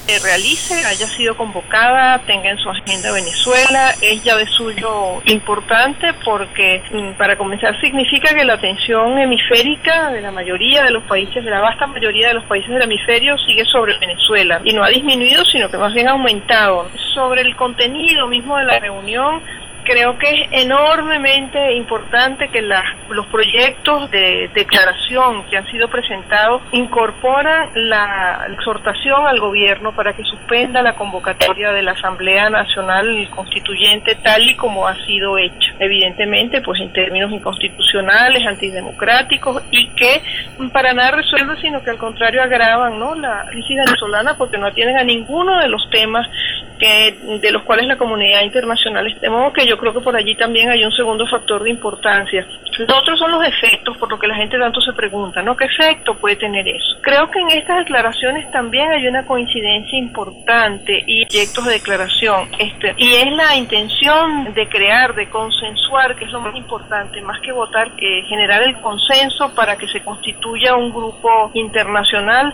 realice, haya sido convocada, tenga en su agenda Venezuela, es ya de suyo importante porque para comenzar significa que la atención hemisférica de la mayoría de los países, de la vasta mayoría de los países del hemisferio sigue sobre Venezuela y no ha disminuido sino que más bien ha aumentado. Sobre el contenido mismo de la reunión, creo que es enormemente importante que los proyectos de declaración que han sido presentados incorporan la exhortación al gobierno para que suspenda la convocatoria de la Asamblea Nacional Constituyente tal y como ha sido hecha. Evidentemente, pues en términos inconstitucionales, antidemocráticos y que para nada resuelven, sino que al contrario agravan, ¿no?, la crisis venezolana porque no atienden a ninguno de los temas de los cuales la comunidad internacional está. De modo que yo creo que por allí también hay un segundo factor de importancia. Lo otro son los efectos, por lo que la gente tanto se pregunta, ¿no? ¿Qué efecto puede tener eso? Creo que en estas declaraciones también hay una coincidencia importante y proyectos de declaración, y es la intención de crear, de consensuar, que es lo más importante, más que votar, generar el consenso para que se constituya un grupo internacional